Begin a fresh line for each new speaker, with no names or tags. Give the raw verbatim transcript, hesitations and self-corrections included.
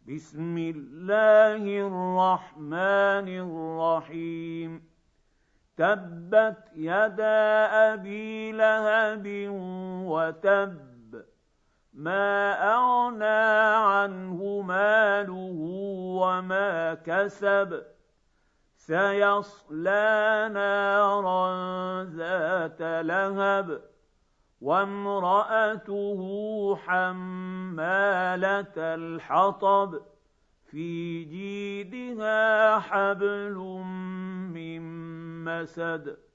بسم الله الرحمن الرحيم تبت يدا أبي لهب وتب ما أغنى عنه ماله وما كسب سيصلى نارا ذات لهب وامرأته حمالة الحطب في جيدها حبل من مسد